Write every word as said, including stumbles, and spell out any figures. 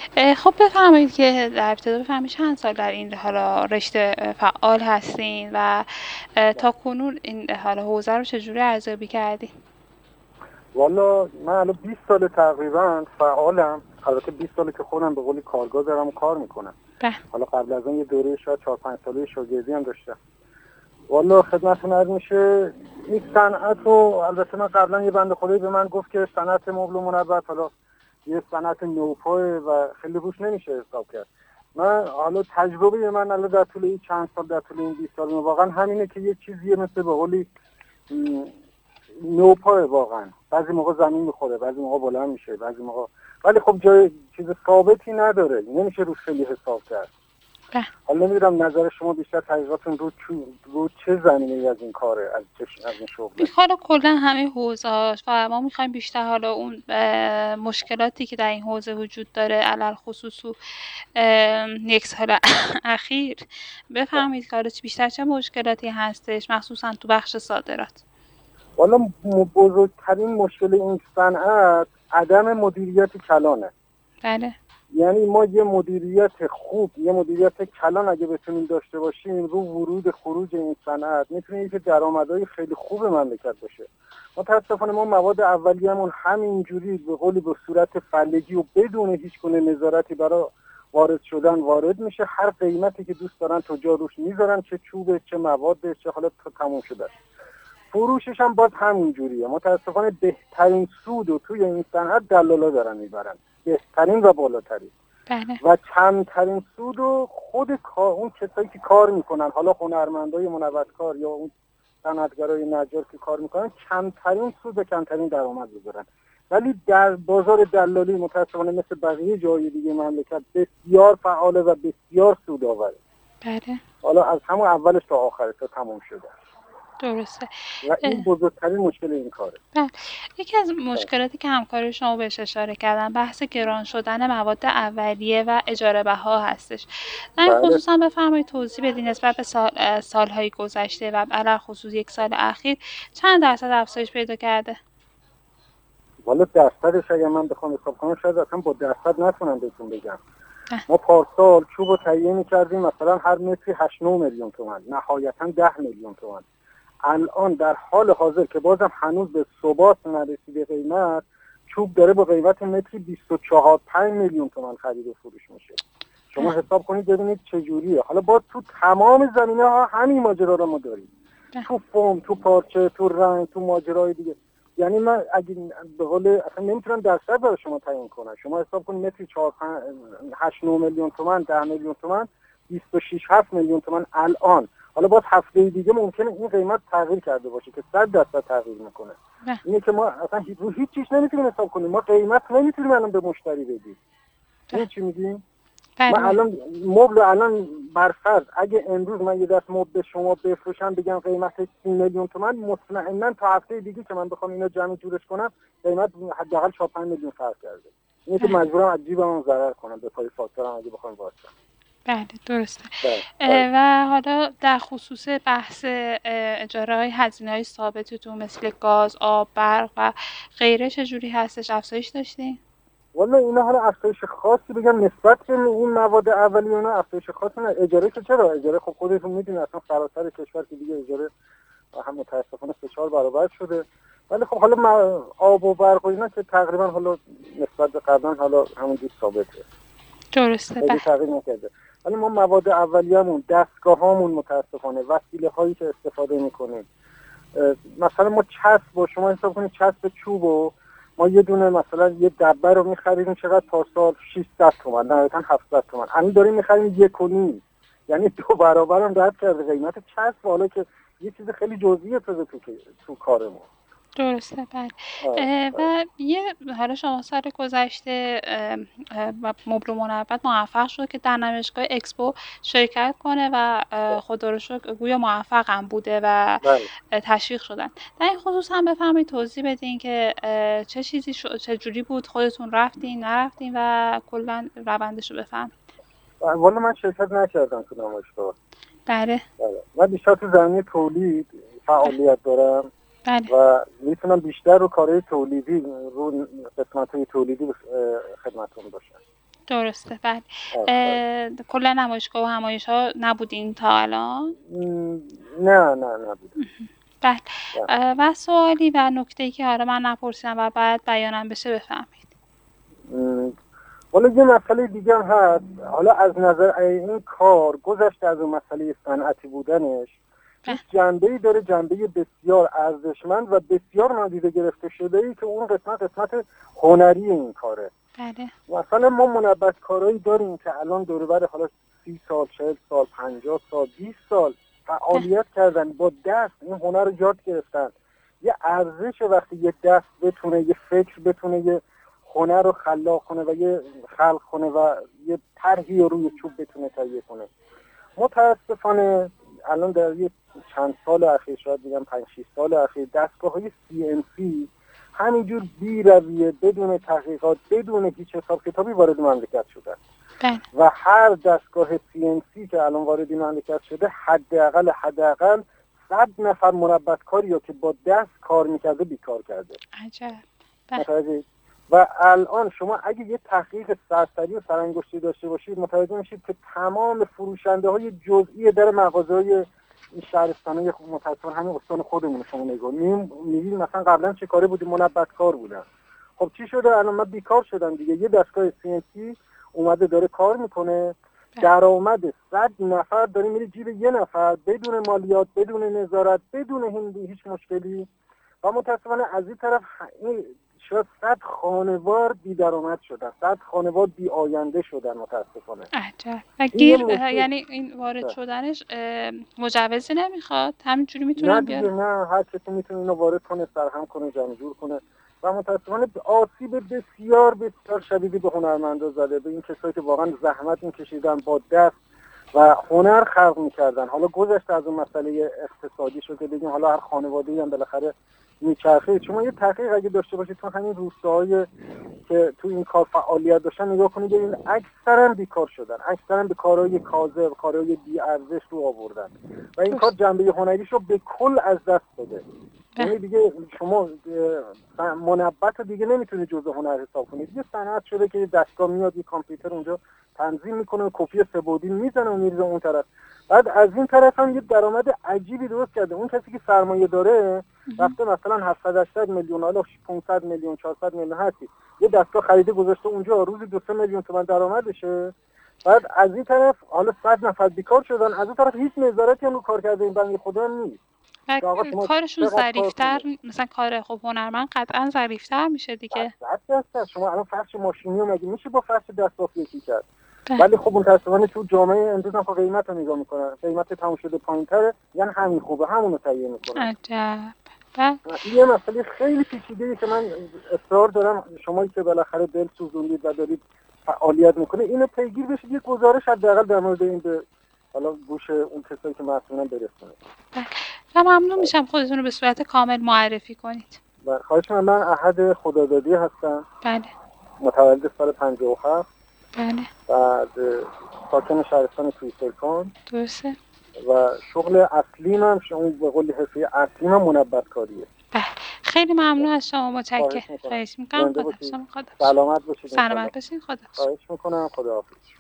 اه، خب بفرمایید که در ابتدا بفرمایید چند سال در این حالا رشته اه، فعال هستین و اه، تا کنون این حالا حوزه رو چجوری ارزیابی کردین؟ والا من الان بیست سال تقریبا فعالم. البته بیست ساله که خودم به قولی کارگاه دارم و کار میکنم. بله. حالا قبل از اون یه دوره شاید چهار پنج ساله شاگردی هم داشتم. والا خدمتتون عرض میشه این صنعت رو، البته من قبلا یه بنده خدایی به من گفت که صنعت مبل و منبت حالا یه صنعت نوپای و خیلی روش نمیشه حساب کرد. من حالا تجربه من الان در طول این چند سال، در طول این بیست سال واقعا همینه که یه چیزیه مثل به قولی نوپای واقعا. بعضی موقع زمین میخوره، بعضی موقع بلند میشه، بعضی موقع، ولی خب جای چیز ثابتی نداره، نمیشه روش خیلی حساب کرد. بله. حالا نمیدونم نظر شما بیشتر تحقیقاتون رو چو رو چه زمینه‌ای از این کاره، از چه از این شغله؟ حالا کلا همه حوزه‌هاش و ما میخوایم بیشتر حالا اون اه، مشکلاتی که در این حوزه وجود داره علل خصوص تو اه، یک سال اخیر بفهمید که حالا چه- بیشتر چه مشکلاتی هستش مخصوصا تو بخش صادرات. والا م- بزرگترین مشکل این صنعت عدم مدیریت کلانه. بله. یعنی ما یه مدیریت خوب، یه مدیریت کلان اگه بتونیم داشته باشیم رو ورود خروج این صنعت، میتونه که درآمدهای خیلی خوب مملکت باشه. متاسفانه ما مواد اولیه‌مون همینجوری به قولی به صورت فلگی و بدون هیچ گونه نظارتی برای وارد شدن وارد میشه. هر قیمتی که دوست دارن تجار روش میذارن، چه چوبه چه مواد چه حالا تموم شده. فروشش هم باز همینجوریه. متاسفانه بهترین سود رو توی این صنعت دلالا دارن میبرن، بهترین و بالاترین. بله. و کمترین سود رو خود کار، اون کسایی که کار میکنن، حالا هنرمندای منوتکار یا اون صنعتگرای نجار که کار میکنن، کمترین سود و کمترین درآمد می‌ذارن. ولی در بازار دلالی متاسفانه مثل بقیه جای دیگه مملکت بسیار فعاله و بسیار سودآوره. بله. حالا از همون اولش تا آخرش تا تموم شده. درسته. و اه، این بزرگترین مشکل این کاره. بله. یکی از مشکلاتی که همکار شما بهش اشاره کردن بحث گران شدن مواد اولیه و اجاره بها هستش. در این بله. خصوص هم بفرمایید توضیح بدین نسبت به سال، اه، سالهای گذشته و علل خصوص یک سال اخیر چند درصد افزایش پیدا کرده؟ والا درصدش اگه من بخوام حساب کنم شاید اصلا با درصد نتونم بهتون بگم. اه، ما پارسال چوب رو تهیه می‌کردیم مثلا هر متری هشت نه میلیون تومان، نهایتا ده میلیون تومان. الان در حال حاضر که بازم هنوز به ثبات نرسیده قیمت، چوب داره با قیمت متری بیست و چهار پنج میلیون تومان خرید و فروش میشه. شما اه، حساب کنید ببینید چه جوریه. حالا با تو تمام زمینه ها همین ماجرا رو ما داریم. اه. تو فرم، تو پارچه، تو رنگ، تو ماجرای دیگه. یعنی من اگه به قول اصلا نمیتونم درصد برای شما تعیین کنم. شما حساب کنید متری چهار هشت نه میلیون تومان، ده میلیون تومان، بیست و شش هفت میلیون تومان الان. حالا باز هفته دیگه ممکنه این قیمت تغییر کرده باشه که صد درصد تغییر میکنه. بله. اینه که ما اصلا رو هیچ چیز نمیتونیم حساب کنیم. ما قیمت نمیتونیم الان به مشتری بدیم. بله. این چی میگیم؟ من بله. بله. الان مبل الان برفرض اگه امروز من یه دست مبل به شما بفروشم بگم قیمت سی میلیون تومان، مطمئنا تا هفته دیگه که من بخوام اینو جمع جورش کنم قیمت حداقل چهار پنج میلیون فرق کرده. اینه که بله. مجبورم از جیبم ضرر کنم به پای فاکتورم اگه بخوام واسه. بله درسته. بله اه، بله. و حالا در خصوص بحث اه، اجاره های هزینه های ثابتتون مثل گاز، آب، برق و غیره چجوری هستش؟ افزایش داشتین؟ والا اینا حالا افزایش خاصی بگم نسبت به این مواد اولیه اونا افزایش خاصی نه. اجاره که چرا؟ اجاره خب خودتون میدونید اصلا سراسر کشور که دیگه اجاره هم متاسفانه سه چهار برابر شده. ولی خب حالا ما آب و برق و اینا که تقریبا حالا نسبت به قبلا حالا همونجوری ثابته، درسته. خیلی بله. تغییر نکرده. ولی ما مواد اولیه‌مون، دستگاه‌هامون متاسفانه، وسیله‌هایی که استفاده می‌کنیم، مثلا ما چسب با شما حساب کنید چسب چوبو ما یه دونه مثلا یه دبه رو می‌خریدیم چقدر پارسال ششصد تومان، نهایتاً هفتصد تومان. الان داریم می‌خریم یک و نیم. یعنی دو برابر هم رد کرده قیمت چسب. حالا که یه چیز خیلی جزئیه تو تو تو کارمون. درسته. بله. آه، اه، آه. و یه حالا شما سال گذشته اه، اه، و مبل و منبت موفق شد که در نمایشگاه اکسپو شرکت کنه و اه، خدا رو شکر گویا موفق هم بوده و بله. اه، تشویق شدن. در این خصوص هم بفرمایید توضیح بدین که اه، چه چیزی شد، چه جوری بود، خودتون رفتین نرفتین و کلا روندش رو بفهم. والا من شرکت نکردم تو نمایشگاه. بله. بله. من بیشتر تو زمینه تولید فعالیت دارم بله. و میتونم بیشتر رو کارهای تولیدی، رو قسمت‌های تولیدی اه، خدمتتون باشم. درسته بله. آره، آره. اه، کلا نمایشگاه و همایش ها نبودین تا الان؟ م، نه نه نبود. بله. بله. اه، و سوالی و نکته‌ای که حالا من نپرسیدم و بعد بیانم بشه بفهمید. م، حالا یه مسئله دیگه هم هست. حالا از نظر این کار گذشته از اون مسئله صنعتی بودنش، بله. یک جنبه‌ای داره، جنبه بسیار ارزشمند و بسیار نادیده گرفته شده ای که اون قسمت قسمت هنری این کاره. بله. مثلا ما منبت‌کارایی داریم که الان دور و بر حالا سی سال، چهل سال، پنجاه سال، بیست سال فعالیت کردن، با دست این هنر رو یاد گرفتن. یه ارزش وقتی یه دست بتونه یه فکر بتونه یه هنر رو خلاق کنه و یه خلق کنه و یه طرحی رو روی چوب بتونه تهیه کنه. متاسفانه الان در یه چند سال اخیر، شاید بگم پنج شش سال اخیر، دستگاه‌های سی ان سی همینجور بی رویه، بدون تحقیقات، بدون هیچ حساب کتابی وارد مملکت شدن. بله. و هر دستگاه سی ان سی که الان وارد این مملکت شده حداقل حداقل صد نفر منبت‌کاری رو که با دست کار میکرده بیکار کرده. عجب. متوجه؟ و الان شما اگه یه تحقیق سرسری و سرانگشتی داشته باشید متوجه میشید که تمام فروشنده های جزئی در مغازه های این شهرستانه متاسفانه همین استان خودمون شما نگاه می‌بینید مثلا قبلا چه کاره بودیم؟ منبت‌کار بودن. خب چی شده؟ الان من بیکار شدم دیگه. یه دستگاه سی ان سی اومده داره کار میکنه، درآمد صد نفر داره میره جیب یه نفر، بدون مالیات، بدون نظارت، بدون هیچ مشکلی. و متاسفانه از این طرف این شاید صد خانوار بی درآمد شدن، صد خانوار بی آینده شدن متاسفانه. عجب. و گیر یعنی این وارد شدنش مجوزی نمیخواد؟ همینجوری میتونن بیارن؟ نه دیگه، نه، هر کسی میتونه اینو وارد کنه، سرهم کنه، جمع جور کنه. و متاسفانه آسیب بسیار بسیار شدیدی به هنرمندا زده، به این کسایی که واقعا زحمت میکشیدن، با دست و هنر خلق میکردن. حالا گذشته از اون مسئله اقتصادی شد که بگیم حالا هر خانواده‌ای هم بالاخره میچرخه. شما یه تحقیق اگه داشته باشید تو همین روستاهای که تو این کار فعالیت داشتن نگاه کنید، این اکثرا بیکار شدن، اکثرا به کارهای کاذب، کارهای بی ارزش رو آوردن و این کار جنبه هنریش رو به کل از دست داده. یعنی دیگه شما منبت دیگه نمیتونه جزء هنر حساب کنید. یه صنعت شده که دستگاه میاد، یه کامپیوتر اونجا تنظیم میکنه، کپی سه‌بعدی میزنه و میریزه اون طرف. بعد از این طرف هم یه درآمد عجیبی درست کرده. اون کسی که سرمایه داره رفته مثلا هفتصد هشتصد میلیون، حالا پانصد میلیون، چهارصد میلیون هستی یه دستگاه خریده گذاشته اونجا، روزی دو سه میلیون تومان درآمدشه. بعد از این طرف حالا صد نفر بیکار شدن، از اون طرف هیچ نظارتی هم رو کار کرده این بنده خدا هم نیست. کارشون ظریف‌تر، مثلا کار خب هنرمند قطعا ظریف‌تر میشه دیگه. صد شما الان فرش ماشینی رو مگه میشه با فرش دستبافت یکی کرد؟ ولی خب متأسفانه تو جامعه امروز هم خب قیمت رو نگاه میکنن، قیمت تموم شده پایین‌تره، یعنی همین خوبه، همون رو تهیه میکنن. عجب. یه مسئله خیلی پیچیده‌ای که من اصرار دارم شمایی که بالاخره دل سوزوندید و دارید فعالیت میکنه اینو پیگیر بشید، یه گزارش حداقل در مورد این به حالا گوش اون کسایی که مسئولن برسونه. و ممنون میشم خودتون رو به صورت کامل معرفی کنید. بله خواهش می‌کنم. من احد خدادادی هستم. بله. متولد سال پنجاه و هفت. بله. بعد ساکن شهرستان تویسرکان. درسته. و شغل اصلیم هم شما به قول حرفه اصلیم هم منبت‌کاریه. بله. خیلی ممنون از شما، متشکرم. خواهش می‌کنم. خدا شما خدا. سلامت باشید. سلامت باشید. خدا. خواهش می‌کنم. خداحافظ.